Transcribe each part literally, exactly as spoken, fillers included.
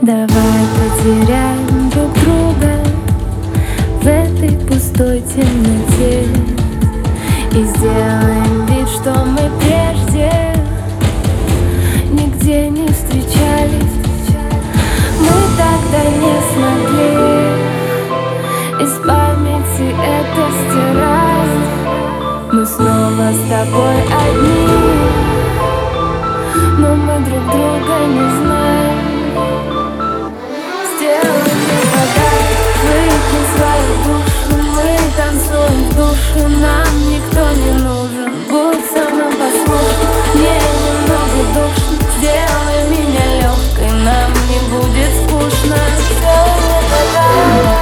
Давай потеряем друг друга в этой пустой темноте и сделаем вид, что мы прежде нигде не встречались. Мы тогда не смогли из памяти это стирать. Мы снова с тобой одни, но мы друг друга не знаем. Сделай мне подарок, выкинь свою душу. Мы танцуем в душе, нам никто не нужен. Будь со мной послушен, мне немного душно. Сделай меня легкой, нам не будет скучно. Сделай мне подарок.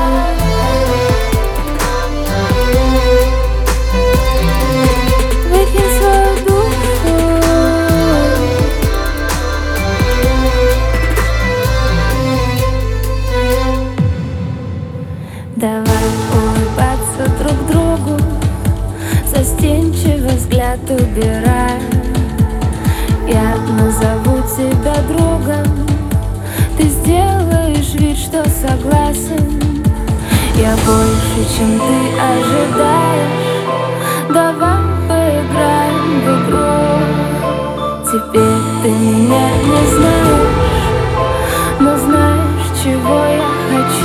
Выкинь свою душу. Давай улыбаться друг другу, застенчивый взгляд убирая. Я назову тебя другом, ты сделаешь вид, что согласен. Я больше, чем ты ожидаешь. Давай поиграем в игру. Теперь ты меня не знаешь, но знаешь, чего я хочу.